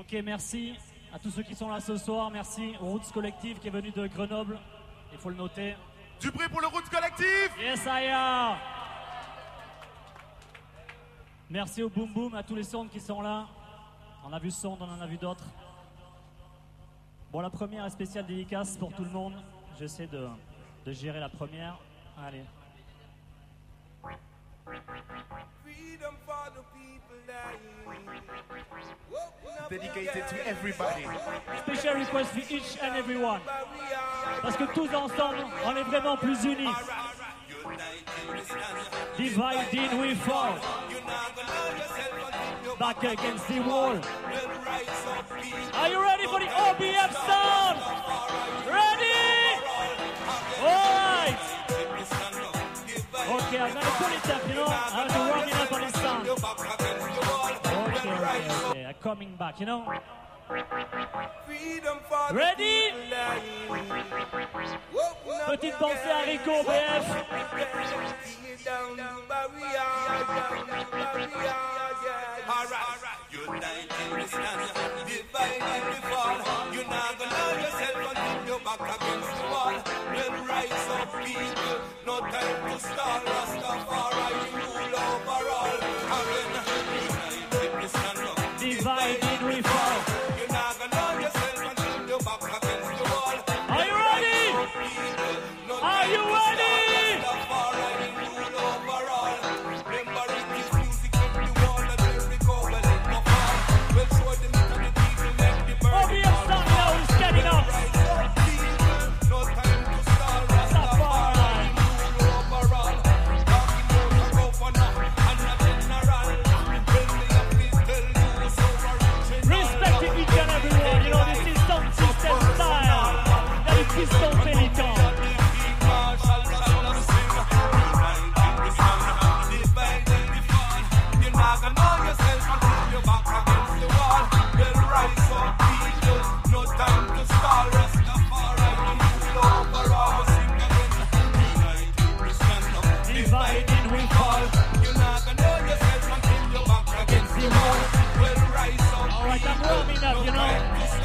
Ok, merci à tous ceux qui sont là ce soir. Merci au Roots Collective qui est venu de Grenoble. Il faut le noter. Du bruit pour le Roots Collective. Yes, I am. Merci au Boom Boom, à tous les sondes qui sont là. On a vu Sonde, on en a vu d'autres. Bon, la première est spéciale dédicace pour tout le monde. J'essaie de gérer la première. Allez. Dedicated to everybody. Special request for each and everyone. Parce que tous ensemble, on est vraiment plus unis. Divided we fall. Back against the wall. Are you ready for the OBF sound? Ready? Alright. Okay, I'm gonna pull it up, you know. I'm to warming up on this sound. Okay. I'm coming back, you know. Ready? Petite pensée à Rico BF. United we stand, divided we fall. You're not gonna know yourself until you're back against the wall. Then rise up, people, no time to stall. Rastafari rule over all. Again, united we stand up, Divided we fall. You're not gonna know yourself until you're back against the wall. Are you ready? Are you ready? Rastafari rule over all. Remember it is music on the wall that will recover it no fall. We'll show them to the people let the burn. OBF sound now is getting up. No time to stall. Rastafari rule over all. Talking about a governor and a general. When they have to tell you so original. Respect each and every one. You know, this is some system style. That is Piston Pelican. Divided we fall. Alright, I'm warming up, you know.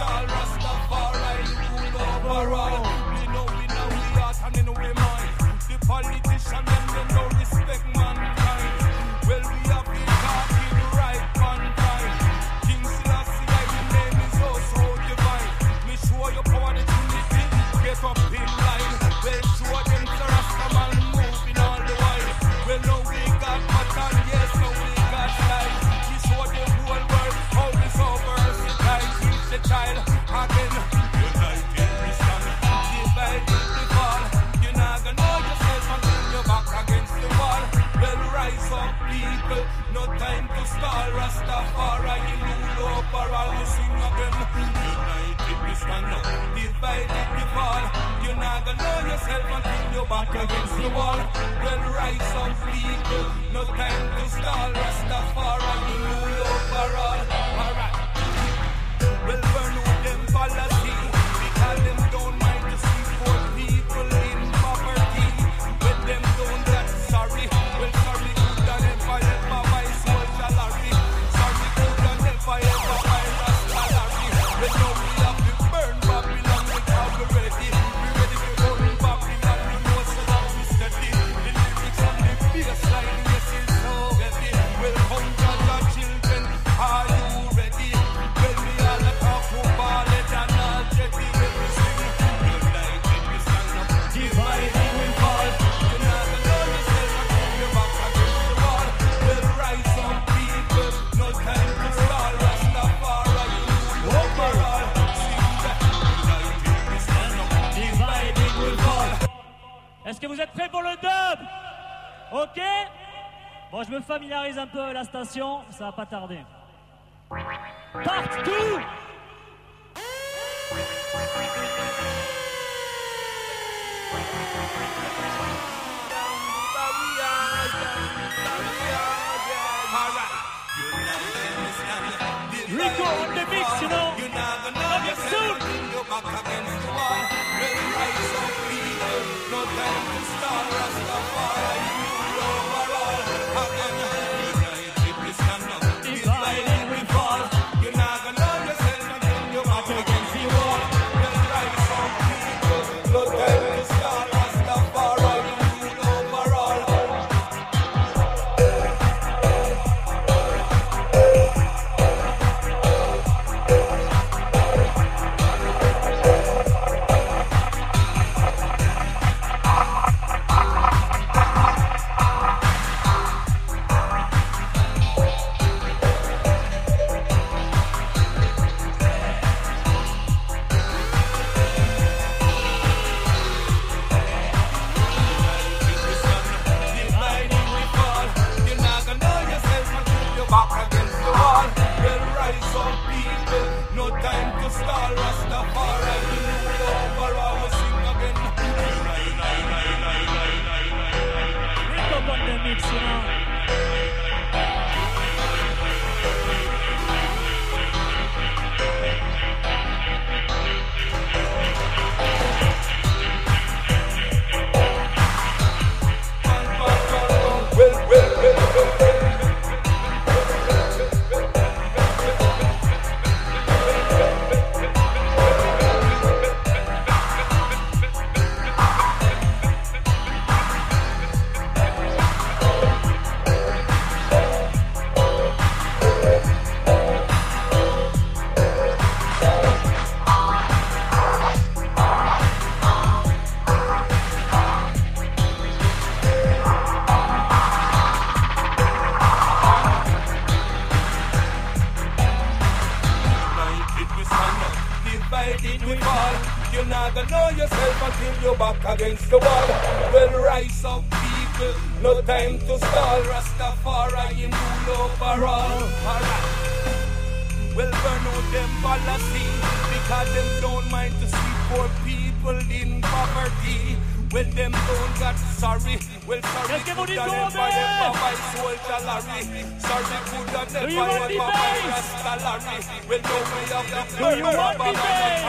The politician them no respect mankind. Well, we have been talking right on time. King Selassie, the name is also divine. Me show your power that you need it. Get up in line. Well, show them the Rastaman moving all the while. Well, now we got pattern, yes, now we got style. We show the whole world how we so versatile. Teach the child again. United we stand, divided we fall. You're not gonna know yourself until you're back against the wall. Well, rise up, people, no time to stall. Rastafari, rule over all. We sing again. United we stand, divided we fall. You're not gonna know yourself until you're back against the wall. Well, rise up, people, no time to stall. Rastafari, rule over all. Alright. Well, burn out them policy. Because them don't mind to see poor people in poverty. When them don't that sorry. Well, sorry good and never ever buy small salary. Sorry good and never ever buy Rasta salary. Well, now we have to burn Babylon because we're ready. We're ready to burn Babylon. You know so that we steady. The lyrics on the bassline, yes, it's so heavy. Well, come judge our children. Are you ready? Well, we all talk about it and all jetty. When we sing, united we stand up. Divided we fall. You're not gonna know yourself until you're back against the wall. Well, rise up, people. No time to stall. Rastafari, rule over all. Sing that. United we stand up. Divided we fall. Est-ce que vous êtes prêts pour le dub? Ok? Bon, je me familiarise un peu à la station, ça va pas tarder. Part 2! Rico on the mix, you know. You're not gonna know Coming yourself soon. until you're back against the wall. Well, rise up, people. No time to stall. Rastafari, rule over all. Again, united we stand up. Divided we fall. You're not gonna know yourself to stall Rastafari. We rule overall, we sing again. Wake up on the mix, you know. Against the wall, well, rise up, people. No time to stall. Rastafari in rule overall. Alright. Well, burn out them policy because them don't mind to see poor people in poverty. Well, them don't got sorry. Well, sorry could have never ever buy soldier Larry. Sorry could have never ever buy Rasta Larry. Well, no way of the Are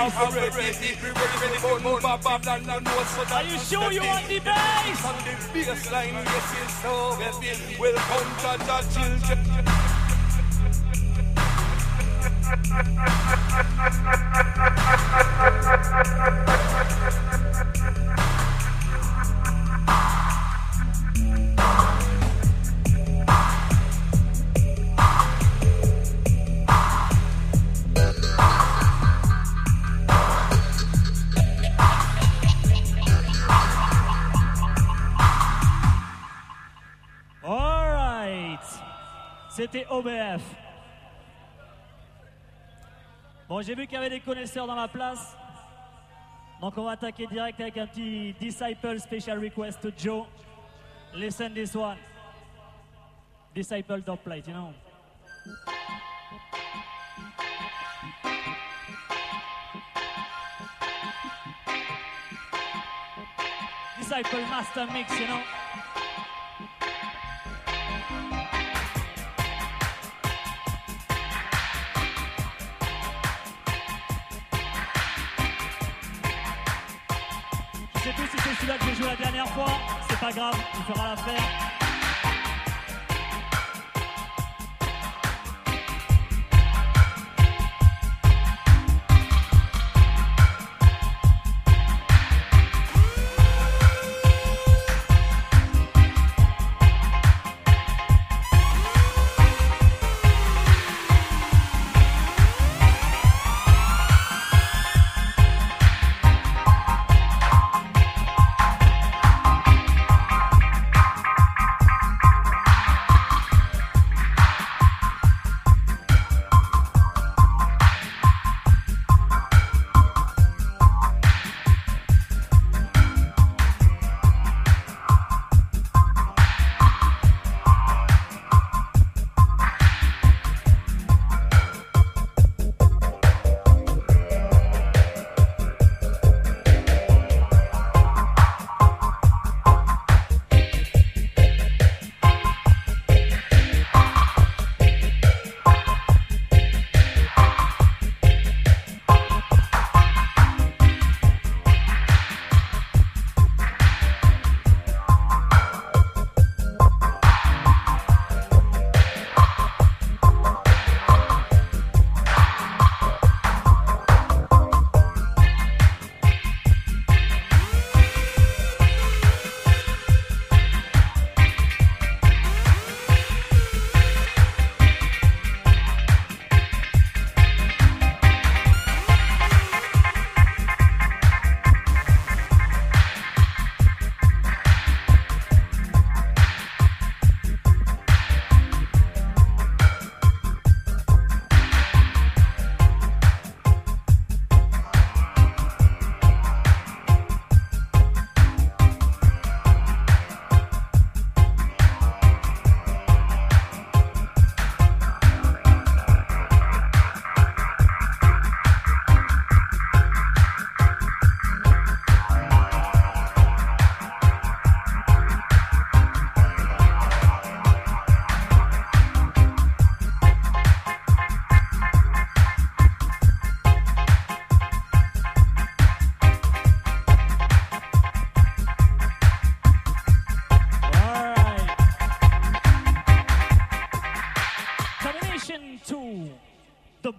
you sure you want the bass? On the baseline, yes, it's so heavy. Well, come to the children. C'était OBF. Bon, j'ai vu qu'il y avait des connaisseurs dans la place. Donc on va attaquer direct avec un petit Disciple Special Request to Joe. Listen this one. Disciple top plate, you know. Disciple Master Mix, you know. Je sais plus si c'est celui-là que j'ai joué la dernière fois, c'est pas grave, il fera l'affaire.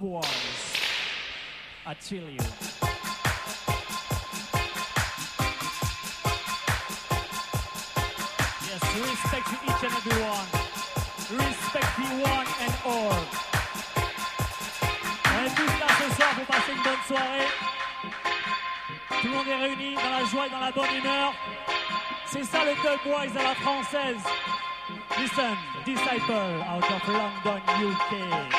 Turquoise. Attilio. Yes, respect to each and every one. Respect the one and all. On est tous là ce soir pour passer une bonne soirée. Tout le monde est réuni dans la joie et dans la bonne humeur. C'est ça le Dub Boys à la française. Listen, Disciple out of London, UK.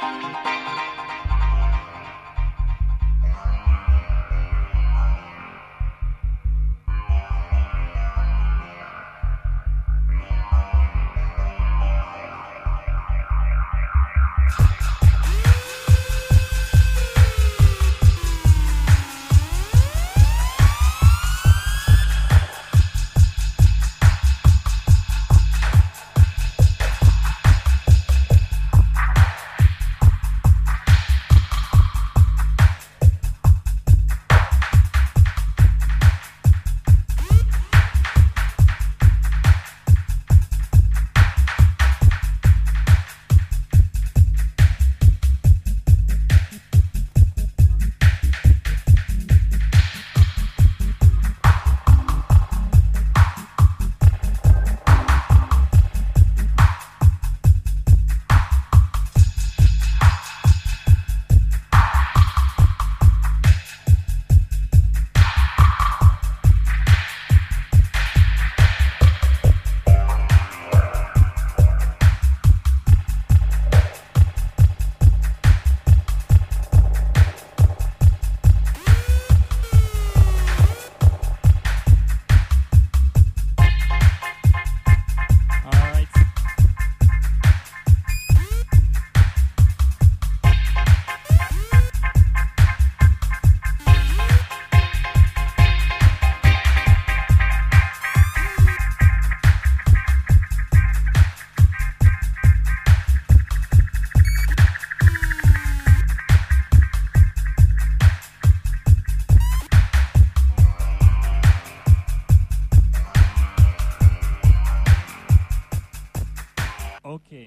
Ok.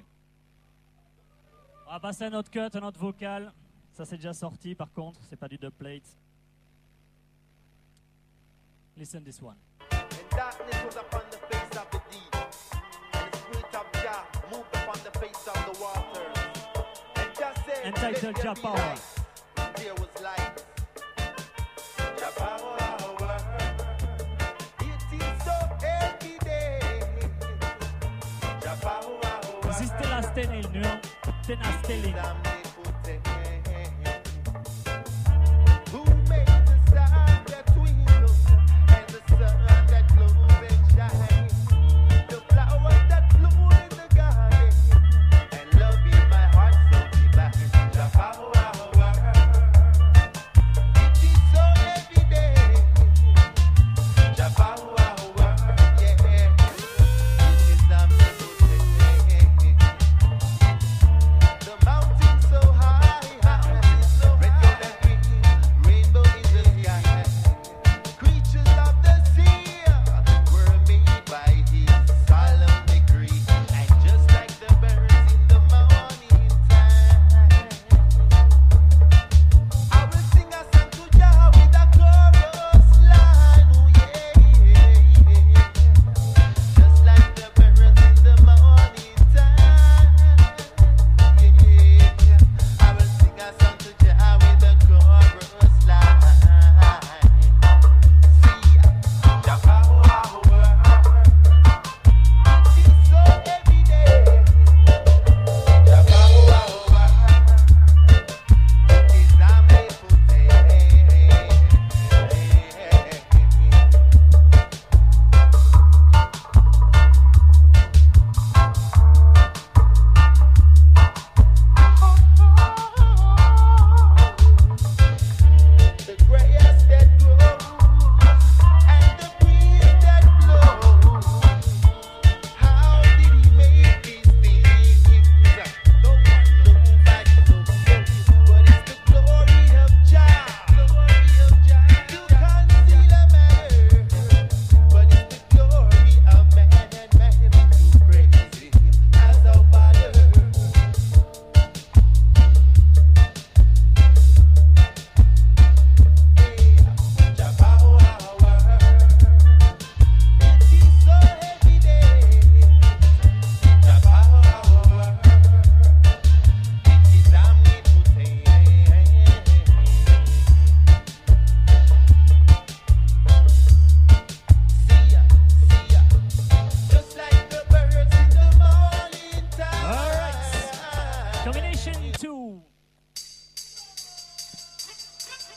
On va passer à notre cut, à notre vocal. Ça c'est déjà sorti par contre, c'est pas du dubplate. Listen this one. And darkness was upon the face of the deep, and the spirit of Jah moved upon the face of the waters. And Jah said, Entitled "Let there Jah be Power. light." And there was light. Jah power. It is so every day. Jah power. Existe la stene il nuon, tena stelling. Who made the sun that twinkles and the sun that glows and shines? The flowers that bloom in the garden and love in my heart so divine. Jah power. It is so every day. Jah power. Yeah. It is omnipotent. The mountains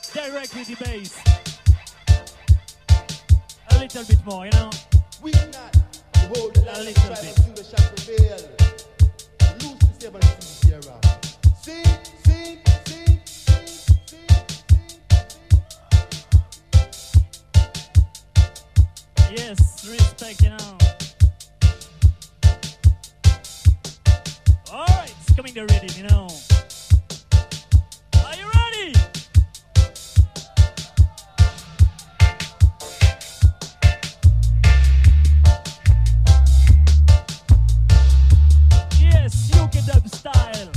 direct with the bass. A little bit more, you know. We not behold the land little of bit. tribe and shall prevail. Loose the 7 seas thereof. Sing, sing, sing, sing, sing, sing. Yes, respect, you know. Alright, it's coming the rhythm, you know. Are you ready? Yes, UK dub style.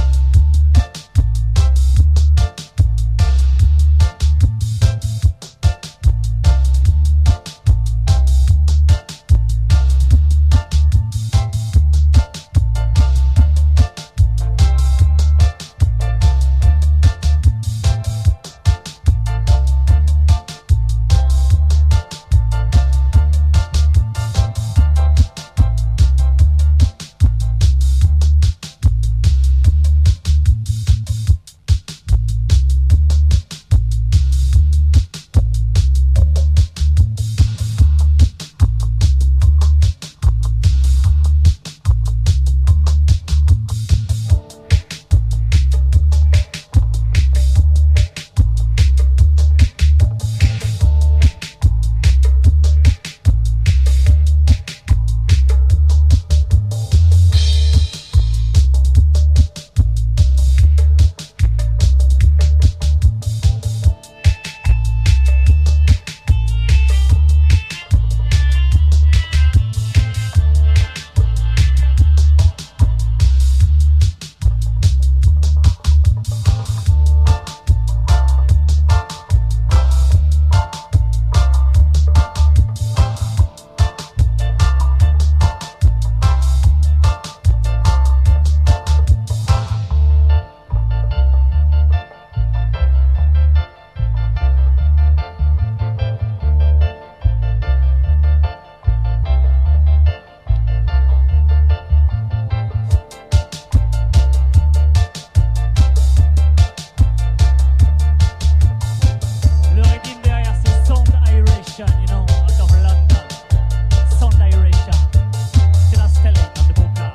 Le rythme derrière c'est Sound Direction, you know, out of London. Sound Direction. C'est la Stelling on the vocal.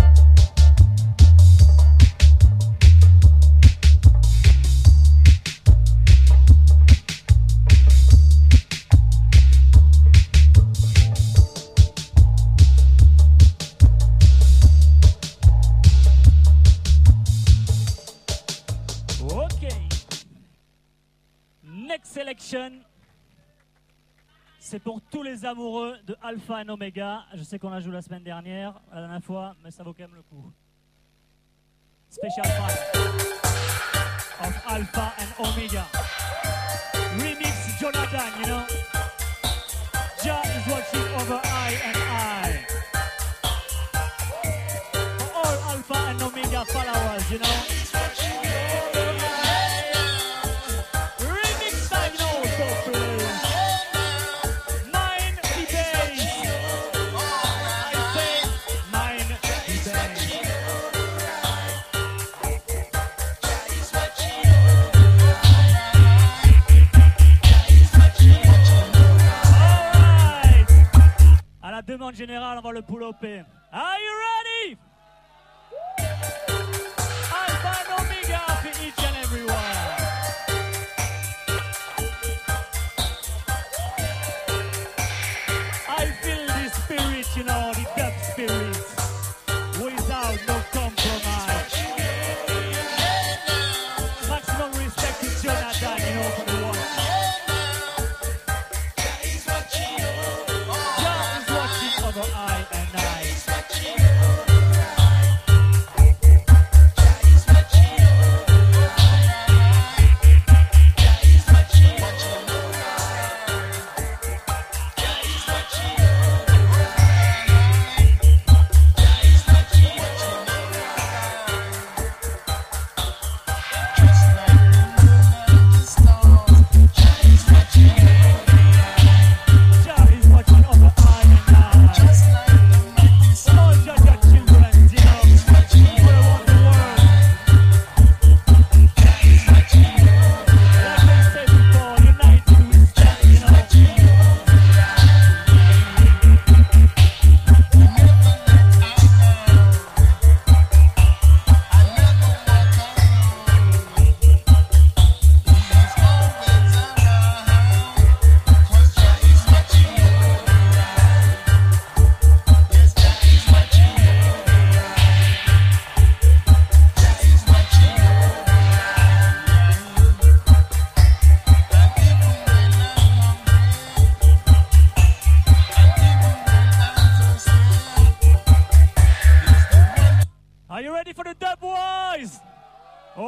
Ok. Next selection. C'est pour tous les amoureux de Alpha and Omega. Je sais qu'on a joué la semaine dernière, la dernière fois, mais ça vaut quand même le coup. Special part of Alpha and Omega. Remix Jonathan, you know. Jah is watching over I and I. For all Alpha and Omega followers, you know. Remix time, you know, so please. Mind the bass. I say, mind the bass. Alright. À la demande générale, on va le pull-upper. Are you ready? Alpha and Omega for each and everyone. I feel the spirit, you know, the dub spirit, without no compromise. Maximum respect to Jonathan, you know, for the one. Jah is watching over I and I.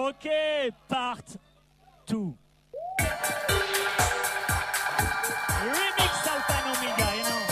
Ok, part 2. Remix Alpha and Omega, you know.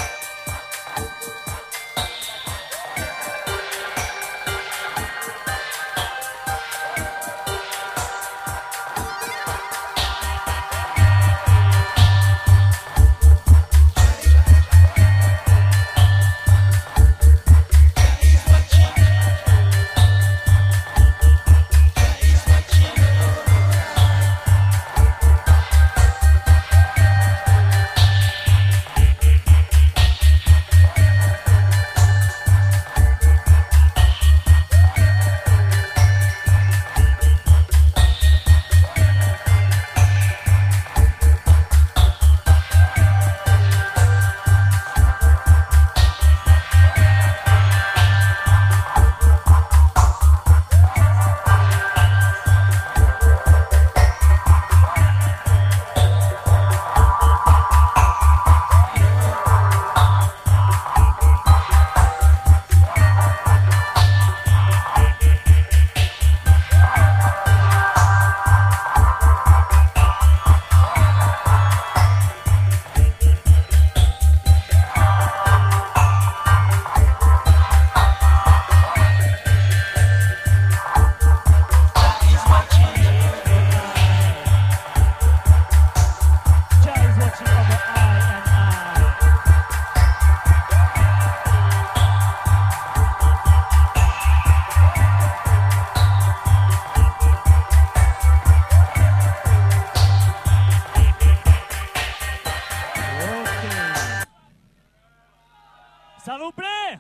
Ça vous plaît?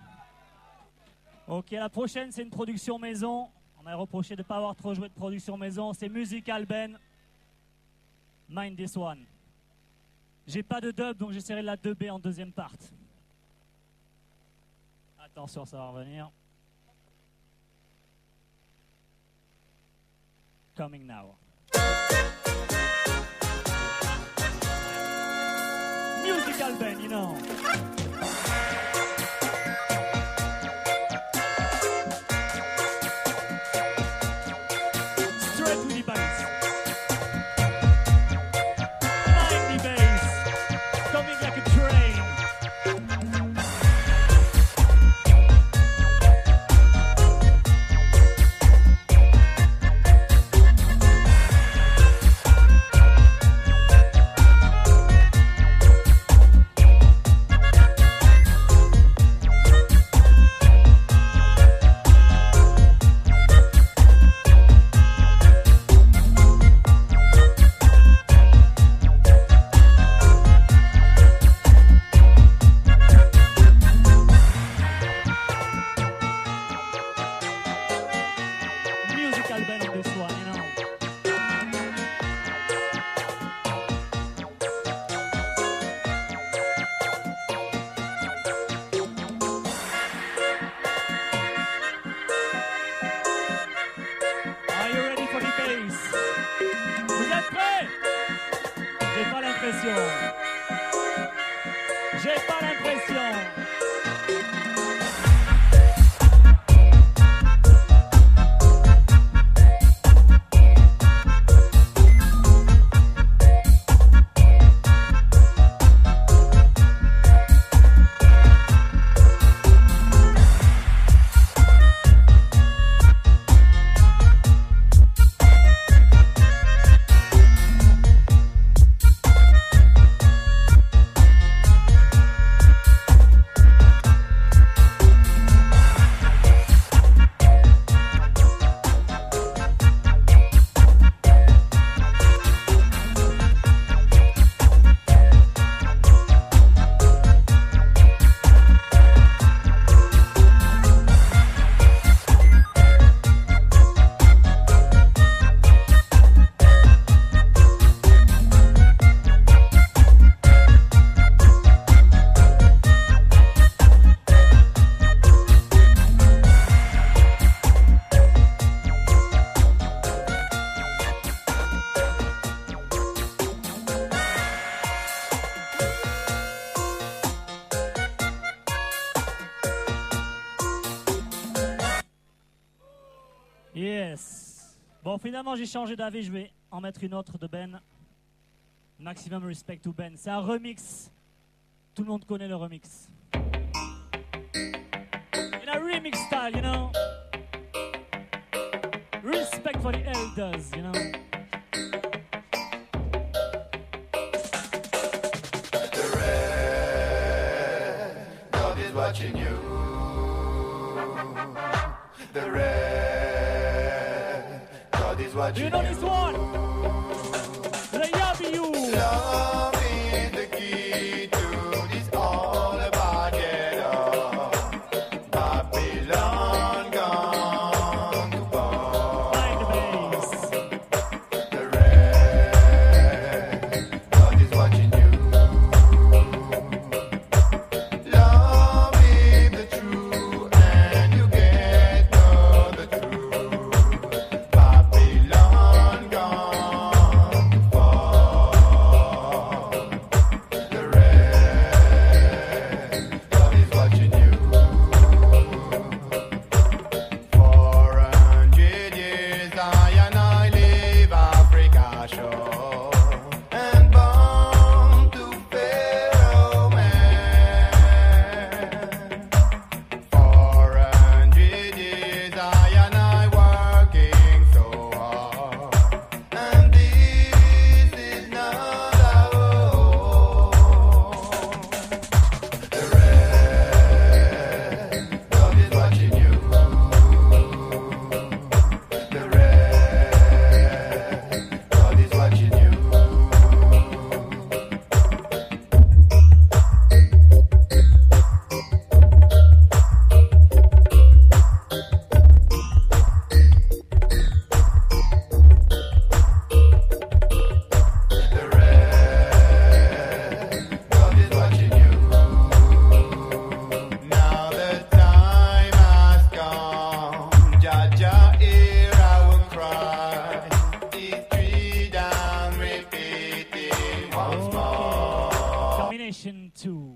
Ok, la prochaine, c'est une production maison. On m'a reproché de ne pas avoir trop joué de production maison. C'est Musical Ben. Mind This One. J'ai pas de dub, donc j'essaierai de la dubber en deuxième part. Attention, ça va revenir. Coming now. Musical Ben, you know. Straight to the bass. Mind the bass. Coming like a train. Musical Ben on this one, you know. Are you ready for the bass? Vous êtes prêts? J'ai pas l'impression. J'ai pas l'impression. Bon, finalement, j'ai changé d'avis. Je vais en mettre une autre de Ben. Maximum Respect to Ben. C'est un remix. Tout le monde connaît le remix. In a remix style, you know. Respect for the elders, you know. God is watching you. The red God is watching Do you know this one? The Yabi you. Love is the key to this all about ghetto. Babylon gone to fall. Find the bass. The red God is watching you. Love is the truth, and you get know the truth. Babylon gone to fall. The red God is watching you. 400 years I and I live Africa shore, and bound to Pharaoh man. 400 years I and I working so hard, and this is not our home. The red God is watching you. The red God is watching you. The red God is watching you. Now the time has come. Jaja, hear our cry. History done repeating once more. Combination 2.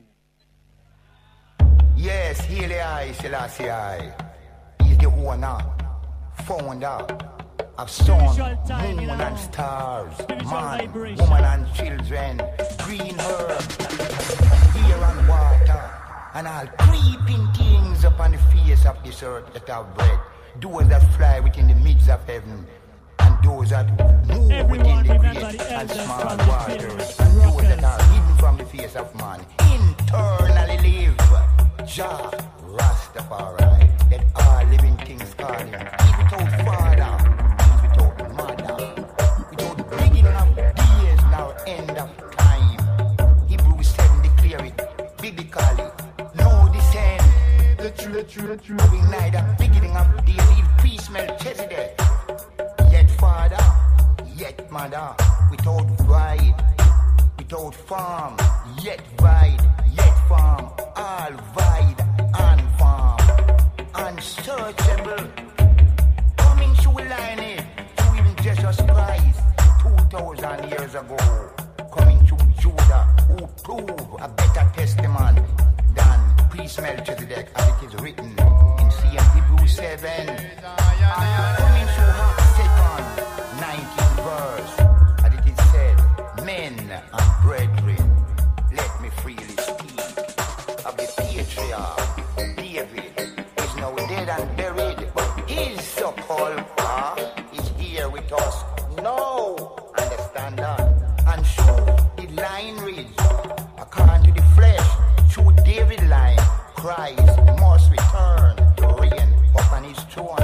Yes, Haile I, Selassie I. He's the owner, founder of sun, Spiritual time, moon you know. and stars, Spiritual man, vibration. woman and children, green herb, air and water, and all creeping things upon the face of this earth that have breath. Those that fly within the midst of heaven, and those that move Everyone within the remember great the and elders small from the waters, pyramids, and those rockers. that are hidden from the face of man, internally live. Jah Rastafari, that all living things call him. He's without father, he's without mother, without beginning of days nor end of time. Hebrews 7 declare it biblically. No descent, the true, having neither beginning of days, even priest Melchizedek. Yet father, yet mother, without void, without farm, yet void, yet farm, all void and farm, unsearchable, coming through lineage to even Jesus Christ 2,000 years ago, coming through Judah, who prove a better testament than priest Melchizedek, as it is written in Hebrews 7, coming through half second 19th verse, as it is said, men and brethren, let me freely speak of the patriarch David is now dead and buried, but his sepulchre is here with us now. Understand that? And through the lineage, according to the flesh, through David line, Christ must return to reign upon his throne.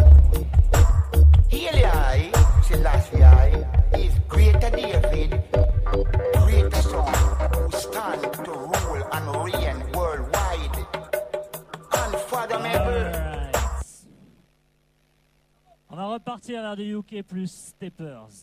Haile Selassie is greater David, greater son, who stand to rule and reign worldwide. Unfathomable. Alright. On va repartir vers du UK plus Steppers.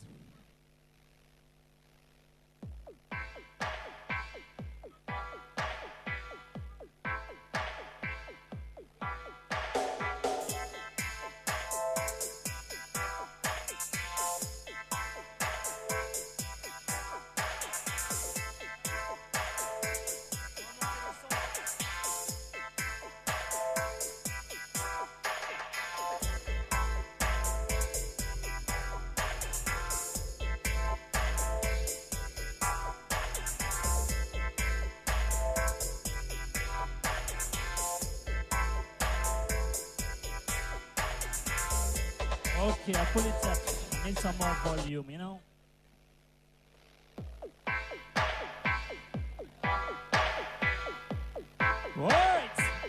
Okay, I pull it up. I need some more volume, you know? Right.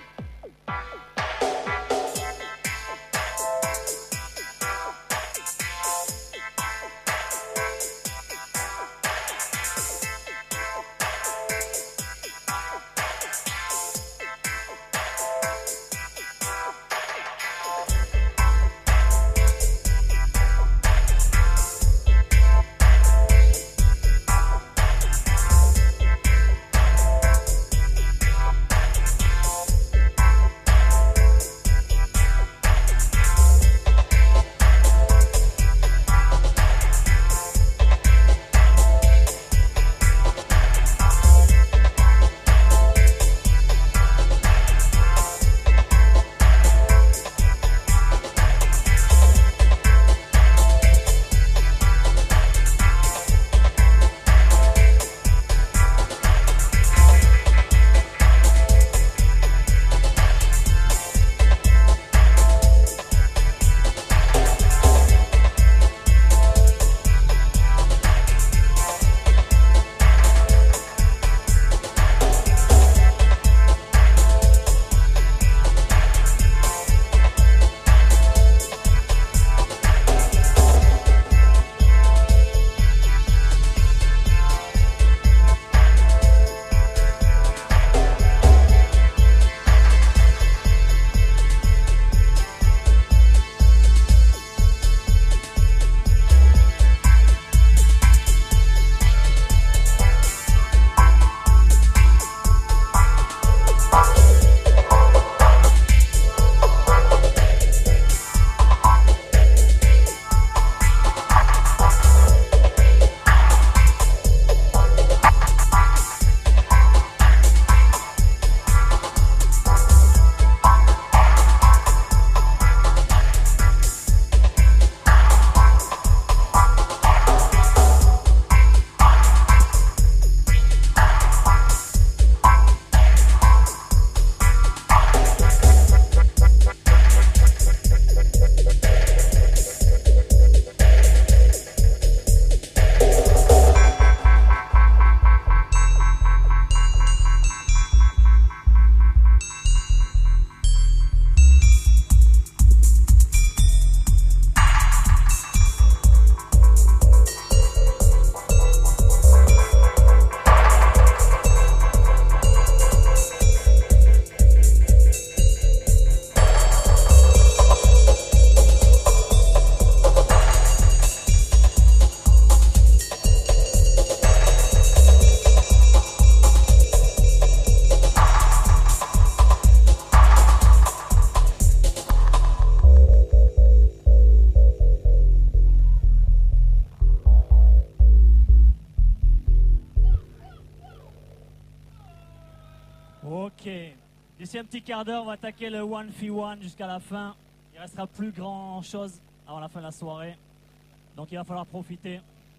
Ok. D'ici un petit quart d'heure, on va attaquer le 1v1 jusqu'à la fin. Il restera plus grand chose avant la fin de la soirée. Donc il va falloir profiter.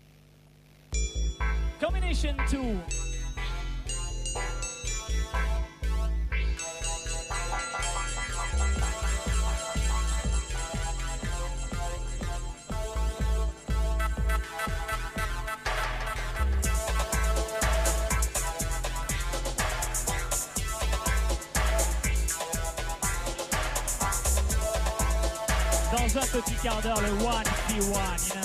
Combination 2. Dans un petit quart d'heure, le 1v1, you know.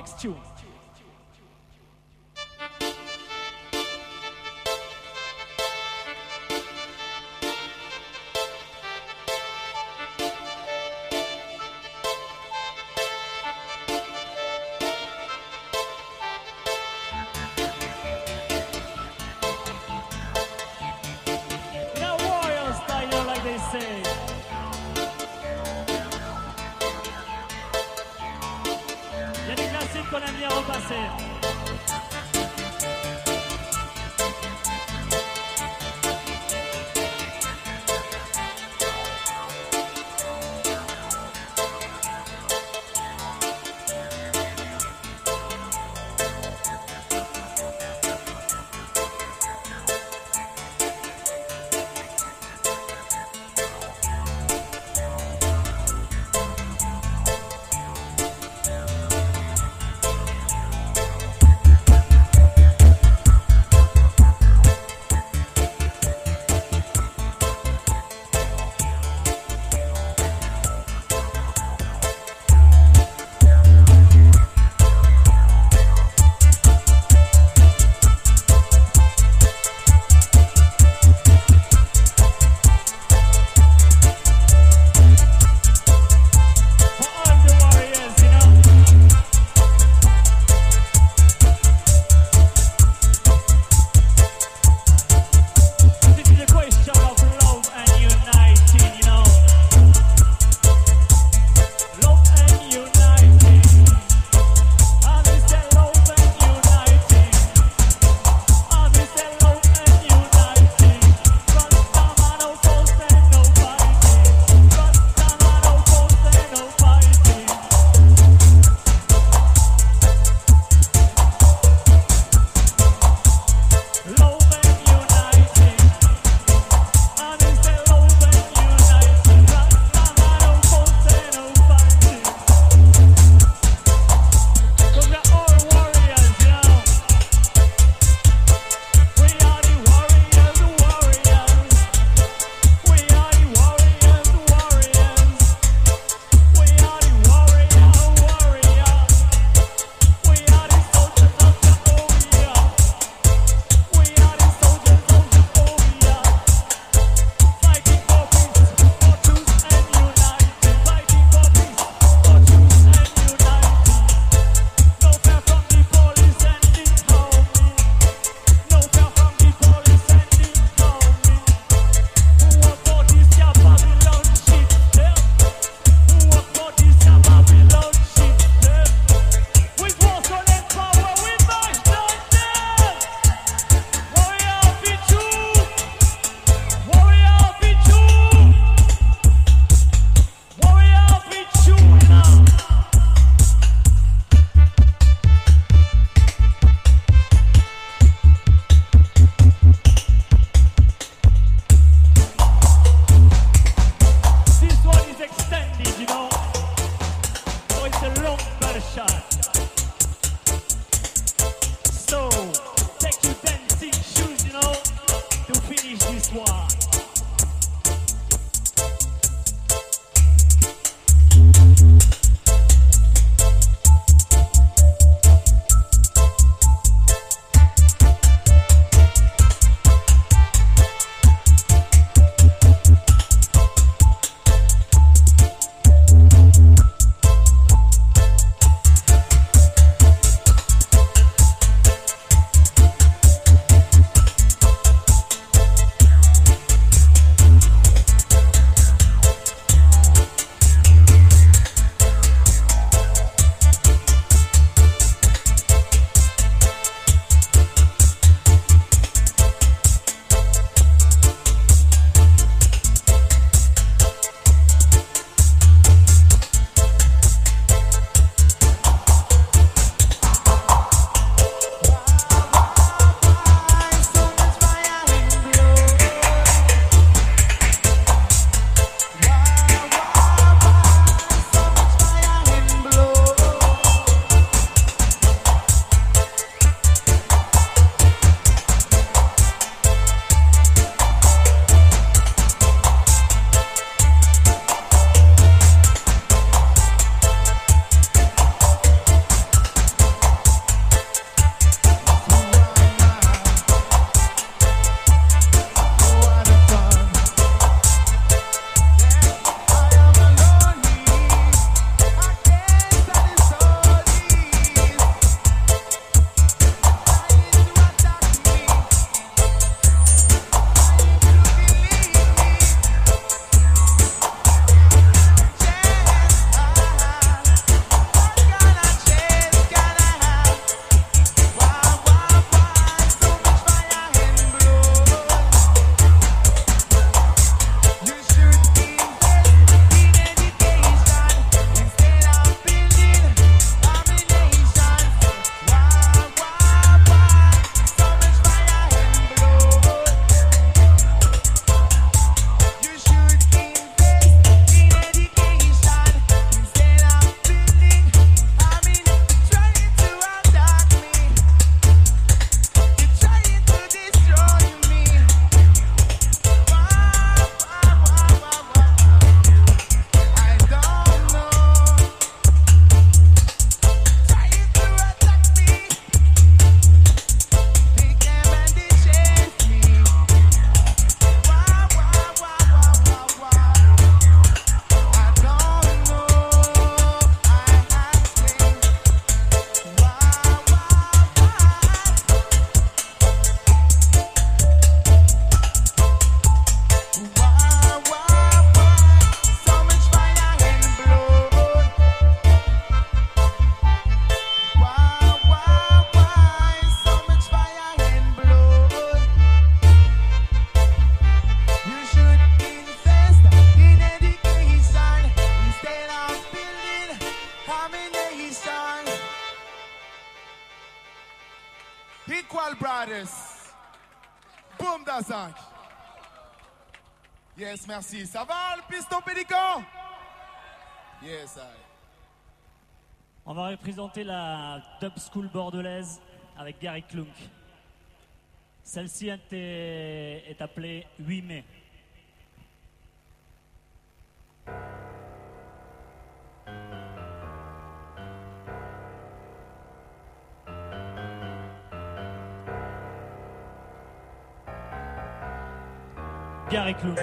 next tune. Now warrior style, like they say. Il y a des classiques qu'on aime bien repasser. Equal Brothers. Boom Dazak. Yes, merci. Ça va le piston pélican? Yes, I. On va représenter la Dub School bordelaise avec Gary Klunk. Celle-ci est appelée 8 mai. Gary Klunk.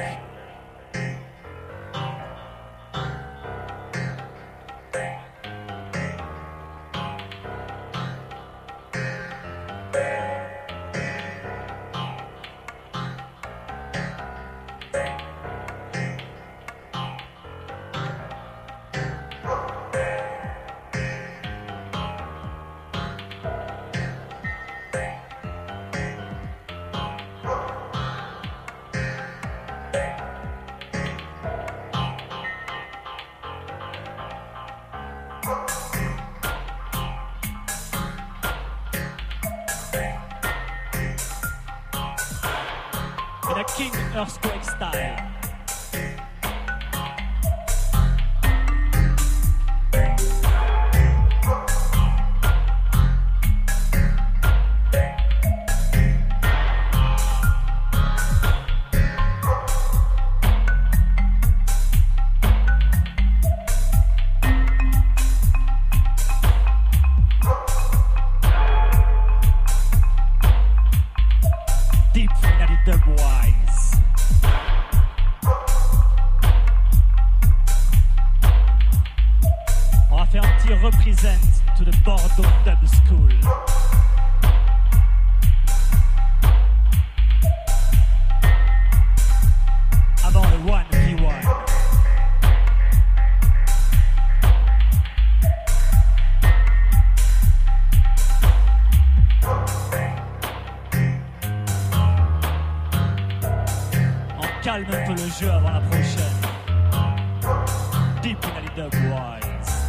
In a King Earthquake style. Deep finally dub-wise. On va faire un petit represent to the Bordeaux Dub School. Avant le 1v1. On calme un peu le jeu avant la prochaine. Deep in the dub wise.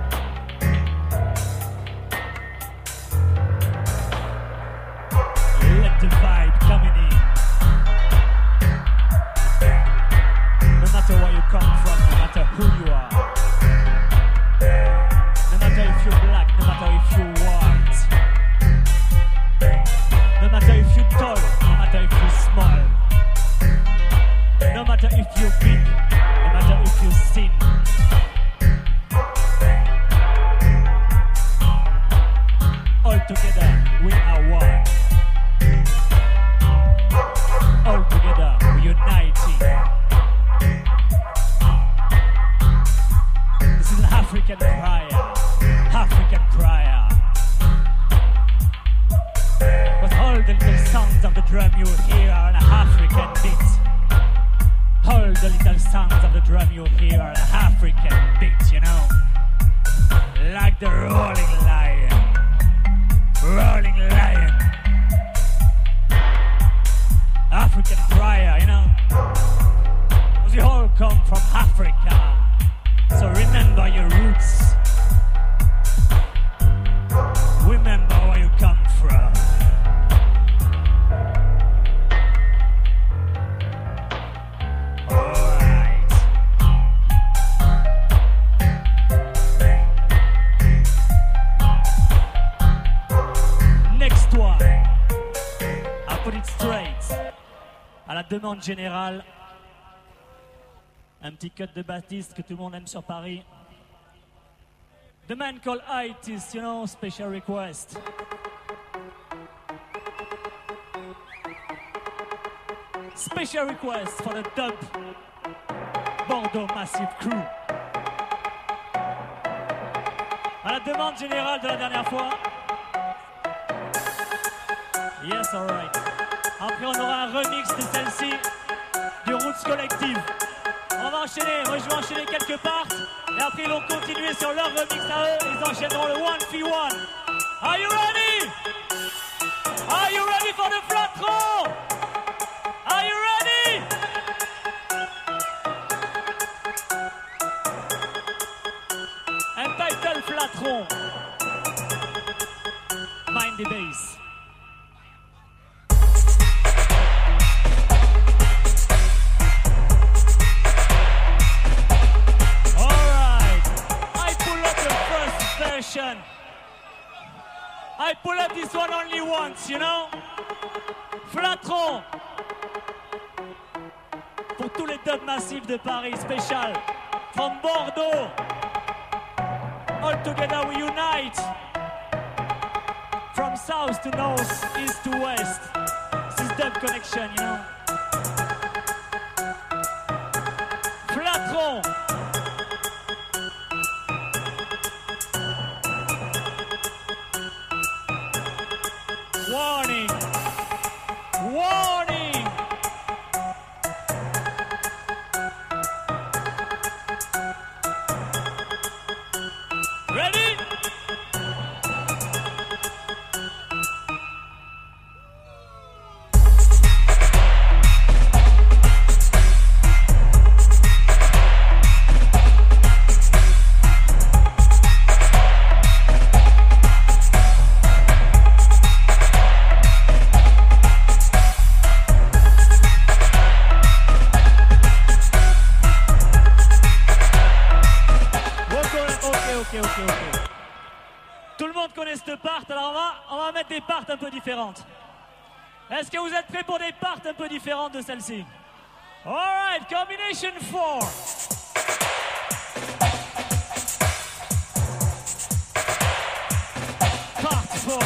Let the vibe coming in. No matter where you come from, no matter who you are. No matter if you're black, no matter if you're white. No matter if you're tall, no matter if you're small. No matter if you're big, no matter if you're thin. All together, we are one. All together, we're uniting. This is an African prayer. African prayer. But all the little sounds of the drum you hear are an African beat. All the little sounds of the drum you hear are an African beat, you know. Like the rolling lion. Rolling lion. African prayer, you know. We all come from Africa. So remember your roots. Remember where you come from. Alright. Next one. I put it straight. À la demande générale, un petit cut de Baptiste que tout le monde aime sur Paris. The man called Itis, you know, special request. Special request for the dub Bordeaux Massive Crew. À la demande générale de la dernière fois. Yes, alright. Après, on aura un remix de celle-ci du Roots Collective. On va enchaîner. Moi, je vais enchaîner quelques parts. Et après, ils vont continuer sur leur remix à eux. Ils enchaîneront le 1v1. Are you ready? Are you ready for the flatron? Are you ready? Entitled Flatron. Mind the bass. I pull up this one only once, you know? Flatron. Pour tous les dubs massifs de Paris, spécial. From Bordeaux. All together we unite. From south to north, east to west. This is Dub Connection, you know? Flatron. Warning! Warning! Ready? Ok. Tout le monde connaît cette part, alors on va mettre des parts un peu différentes. Est-ce que vous êtes prêts pour des parts un peu différentes de celle-ci? Alright, combination 4. Part 4.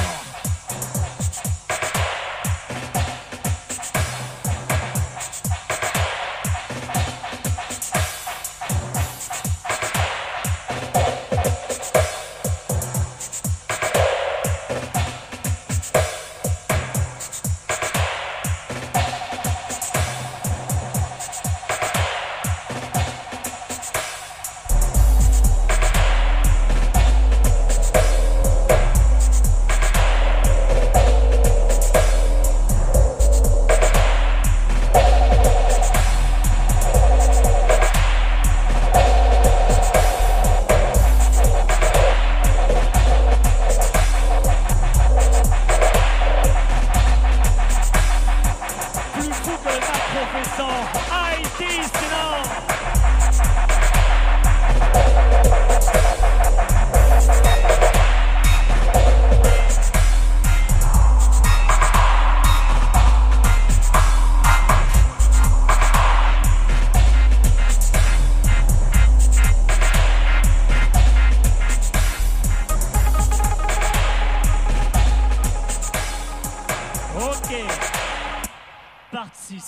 Part 6.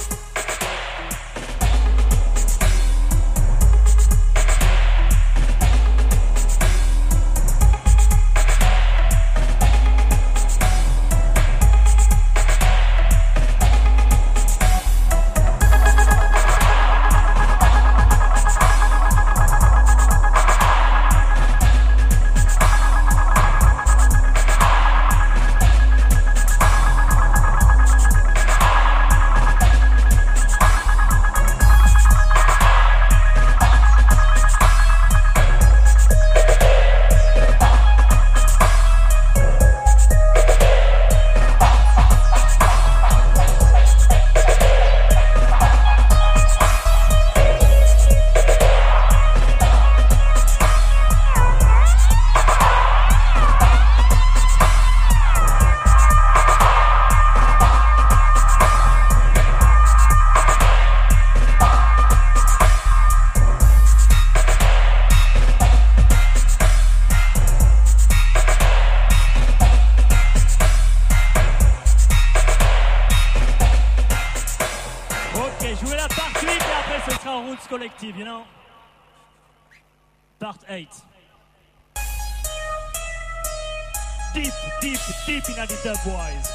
Jouez la part 8 et après ce sera en Roots Collective, you know? Part 8. Deep in the dub wise.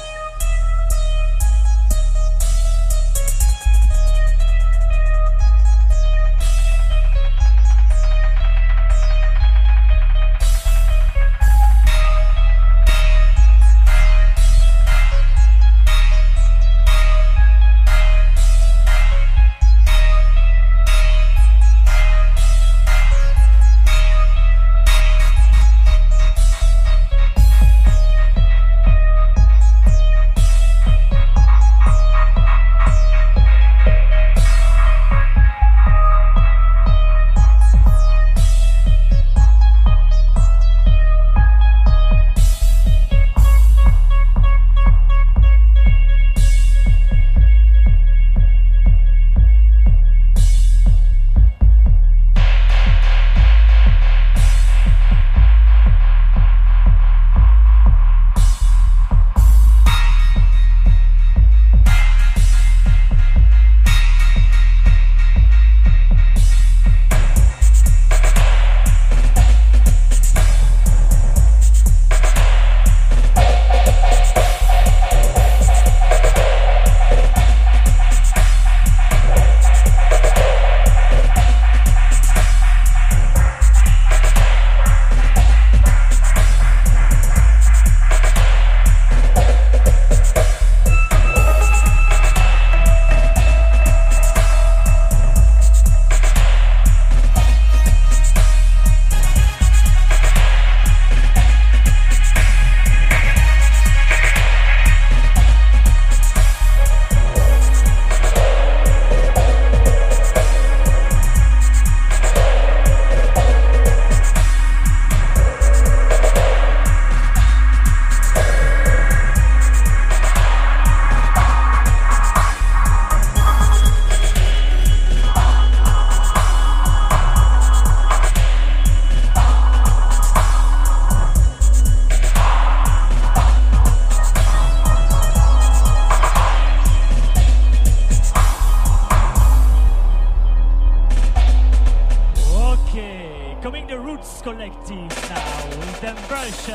much.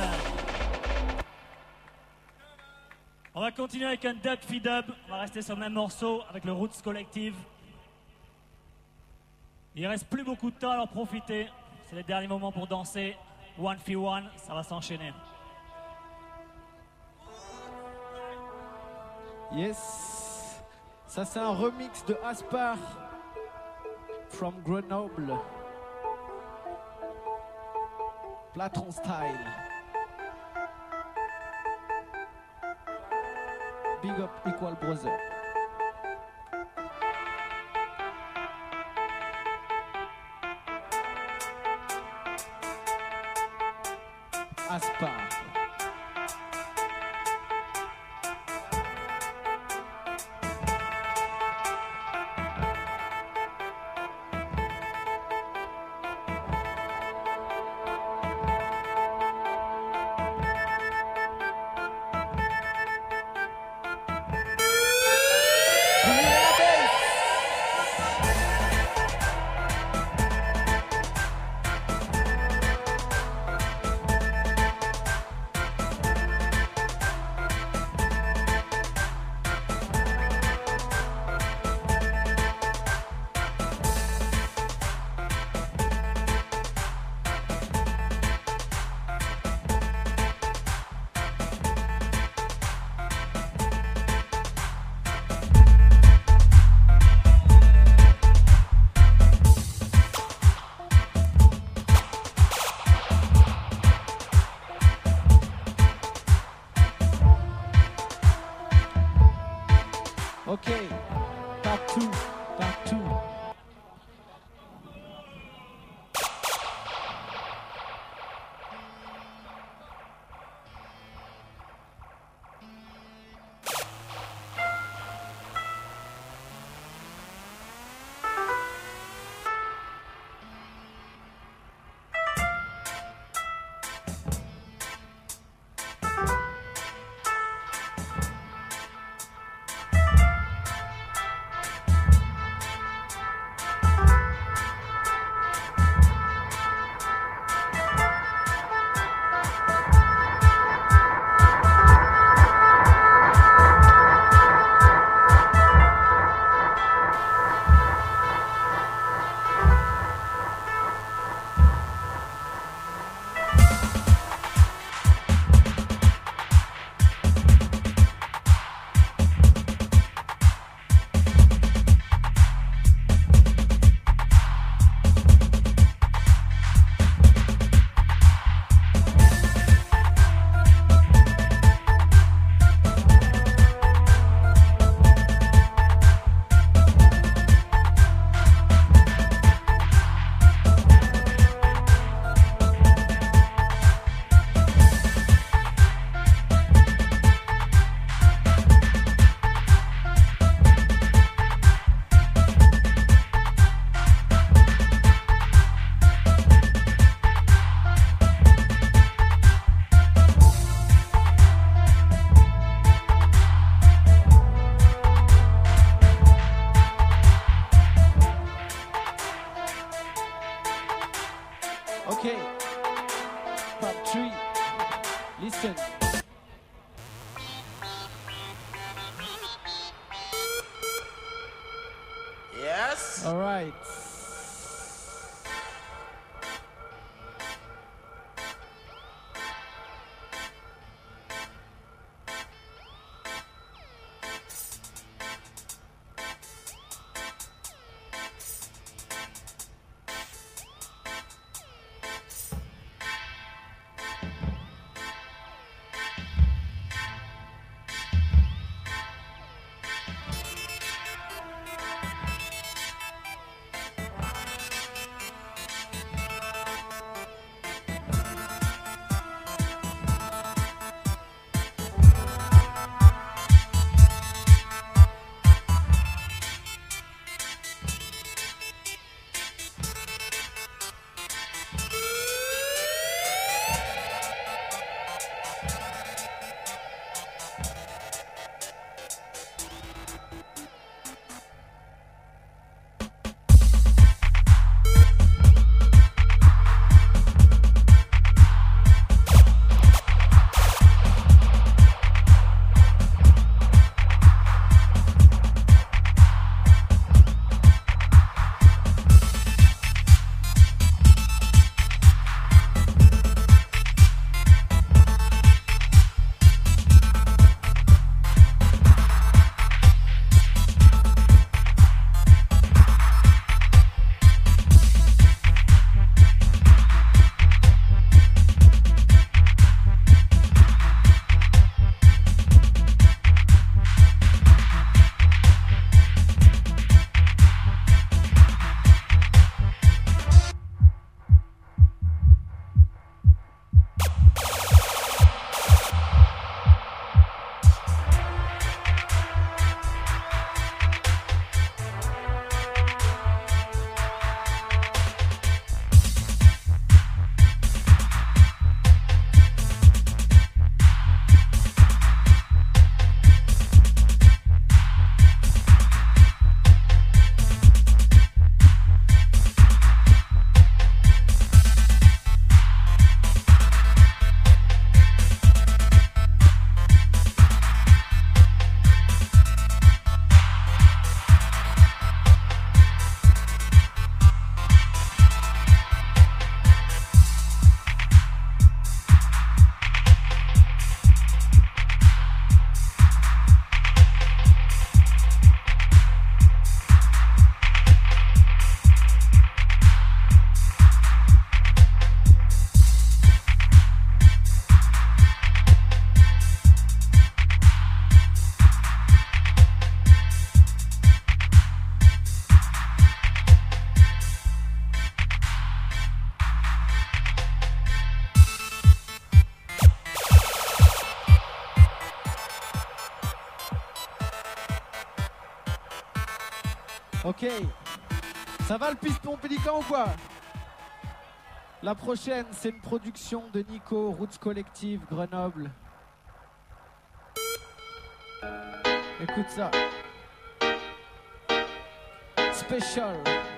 On va continuer avec un dub fi dub. On va rester sur le même morceau avec le Roots Collective. Il reste plus beaucoup de temps, alors profitez. C'est les derniers moments pour danser. One fi one, ça va s'enchaîner. Yes. Ça c'est un remix de Aspar from Grenoble. Platron style. Big up Equal Brother. Aspar. Okay, part two, part two. Okay, part three. Listen. Yes. All right. Ok. Ça va le piston pélican ou quoi? La prochaine, c'est une production de Nico, Roots Collective, Grenoble. Écoute ça. Special.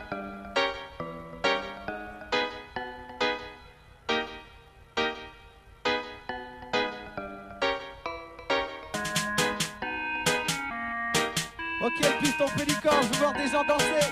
Ok, le piston pélican, je veux voir des gens danser.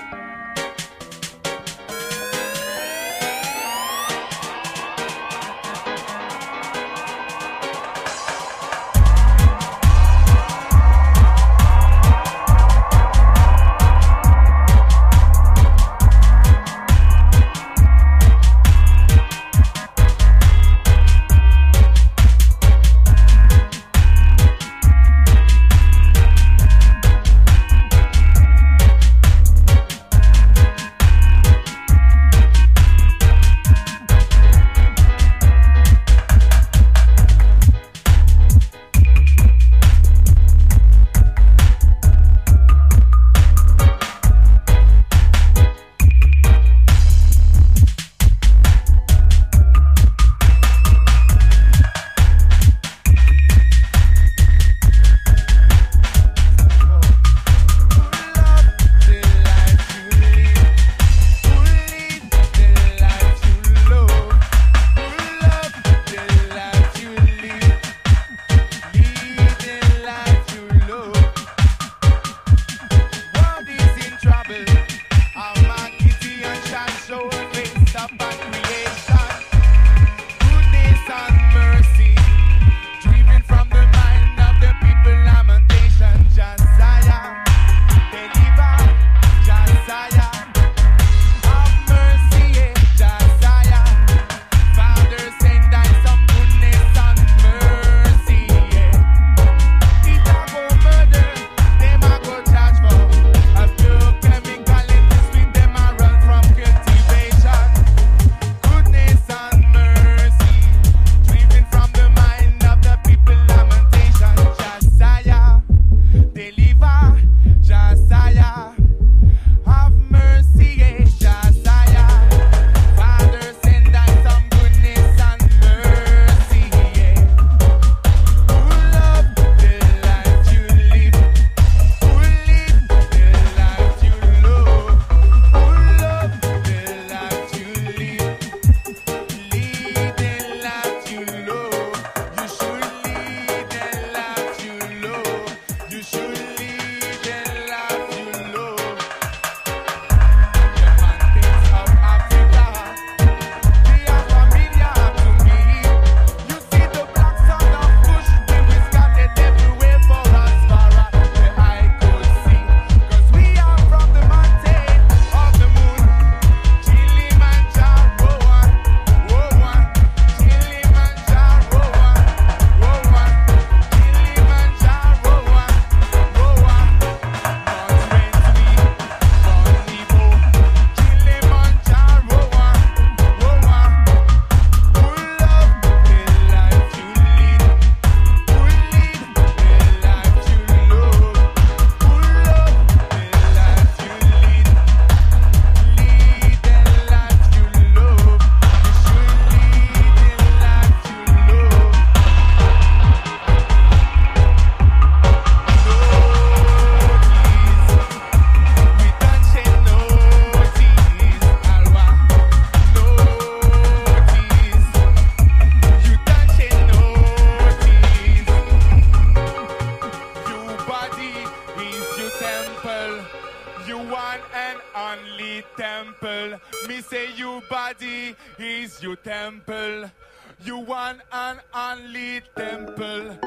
temple. Me say you body is your temple. You one and only temple.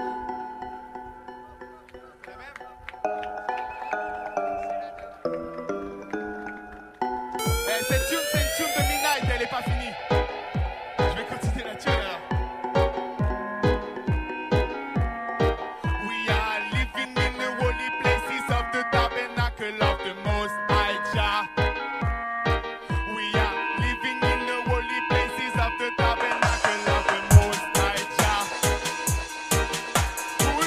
Cette tune de Midnight, elle est pas finie. Je vais continuer la tune alors. We are living in the holy places of the tabernacle of the Most High Jah. We are living in the holy places of the tabernacle of the Most High Jah.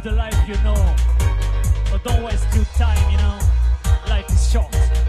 the life you know. But don't waste your time, you know. Life is short.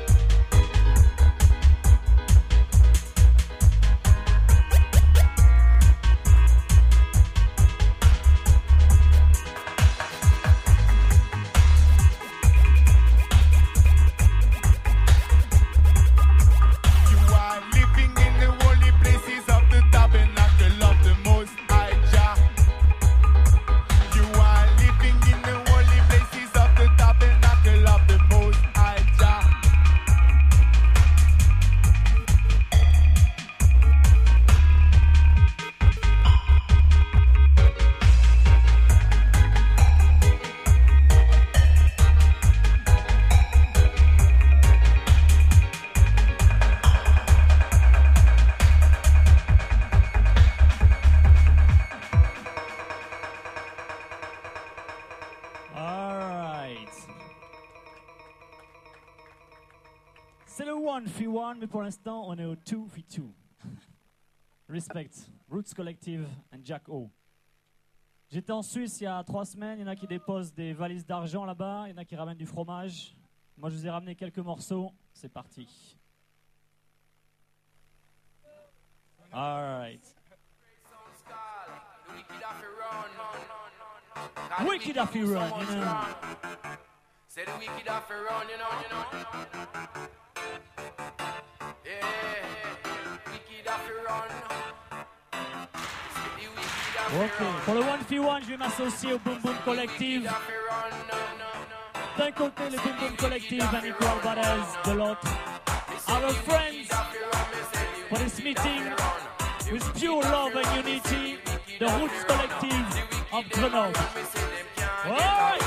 C'est le 1v1, mais pour l'instant, on est au 2v2. Respect, Roots Collective and Jack O. J'étais en Suisse il y a 3 semaines, il y en a qui déposent des valises d'argent là-bas, il y en a qui ramènent du fromage. Moi, je vous ai ramené quelques morceaux, c'est parti. All right. Wicked Affy Run, you know. Say the wicked Affy Run, you know. Yeah, wicked Affy Run. Ok, pour le 1v1, je vais m'associer au Boom Boom Collective. D'un côté, le Boom Boom Collective, and Nico Alvarez, de l'autre. Our friends for this meeting with pure love and unity, the Roots Collective of Grenoble. All right.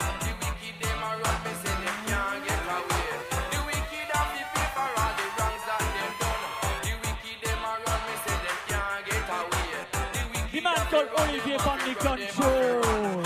The man called Olivier Van the Control.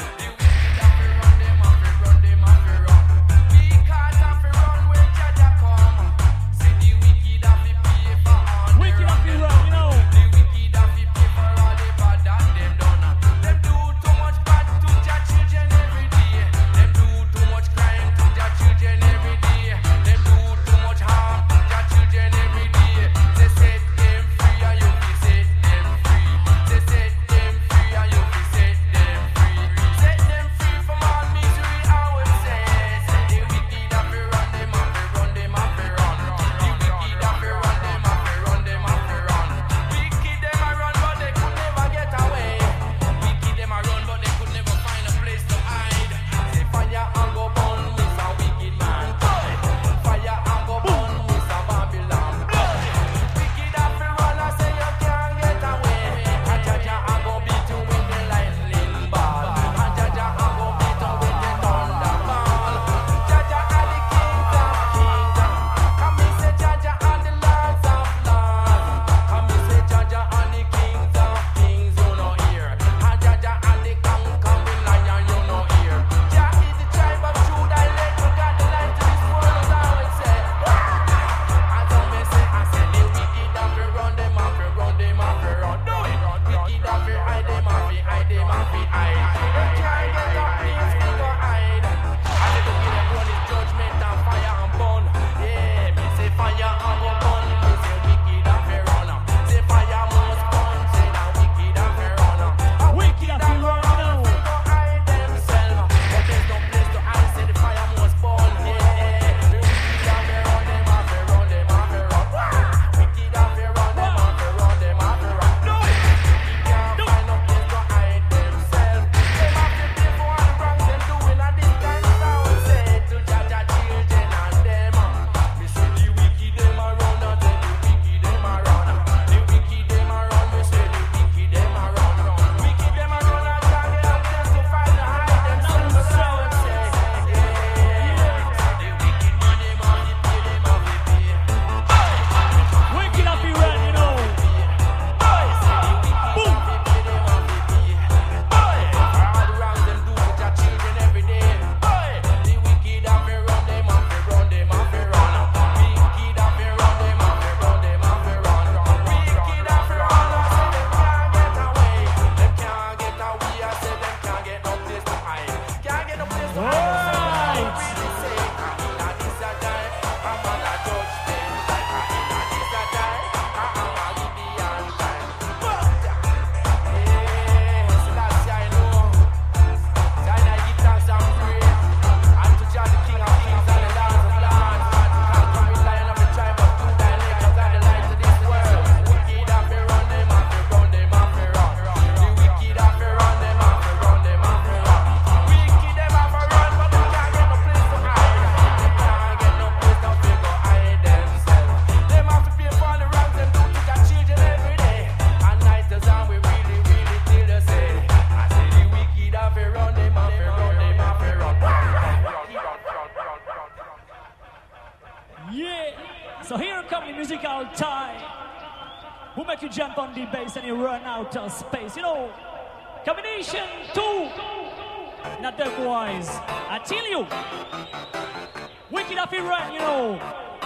musical tie. Who make you jump on the bass and you run out of space, you know. Combination 2. Not them boys. I tell you. Wicked up run, you know.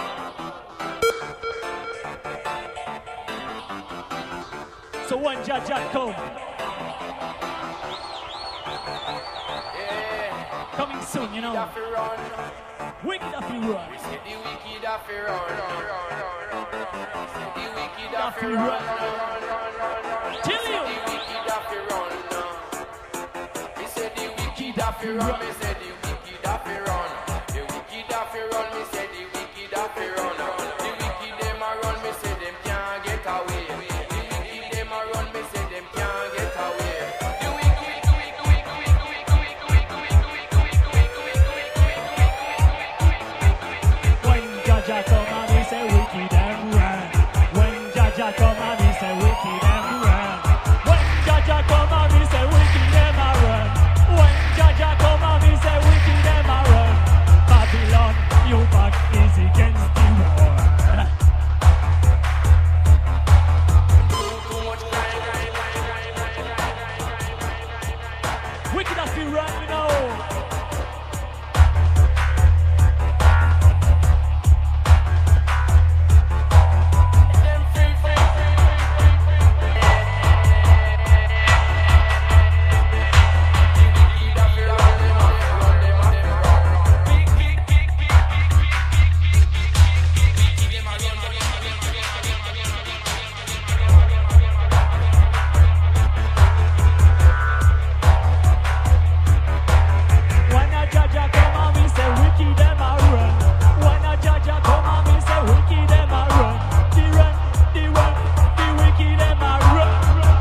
So when Jaja come. Coming soon, you know. Wicked up run. We say the wicked up run. The wicked up Run. run. Tell you. The wicked up run. We say the wicked up run. We say the wicked up run. The wicked up run. We say the wicked up run. The wicked them a run. We say them can't get away. The wicked them a run. We say them can't get away. The wicked, When Jaja come and we say wicked and run. When Jaja come and we say wicked and run. When Jaja come and we say wicked and run. When Jaja come and we say wicked and run. Babylon, your back is against the wall. Wicked as we run, you know. When a Jaja come and we say wicked them a run. When a Jaja come and we say wicked them a run. The wicked them a run.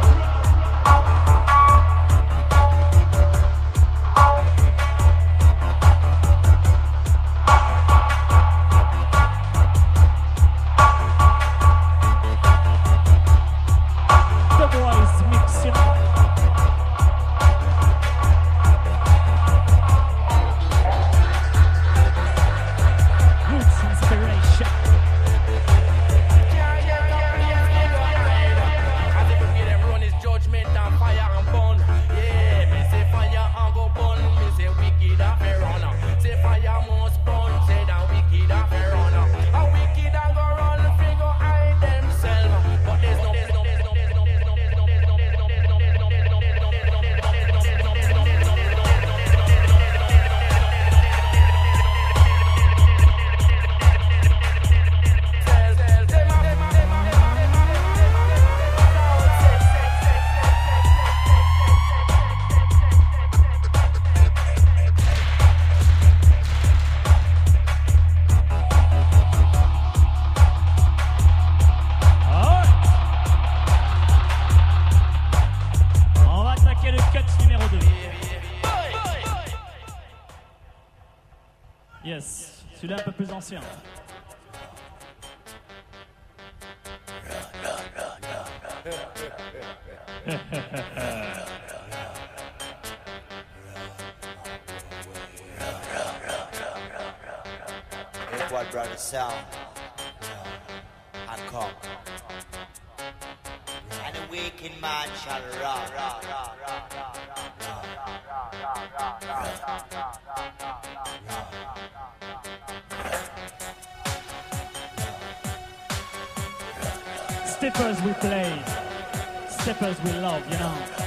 The boys mix, you know. Roots inspiration. As if we them run is judgment and fire and burn. Yeah, me say fire and go burn. Me say wicked a fair runner. Say fire must burn. Say that wicked a fair runner. A wicked and go run, figure hide themselves. But there's no. Alright. On va attaquer le cut numéro 2. Yes, celui-là un peu plus ancien. That's what brought the sound. I come. And the waking man shall rock. Steppers we play, steppers we love, you know.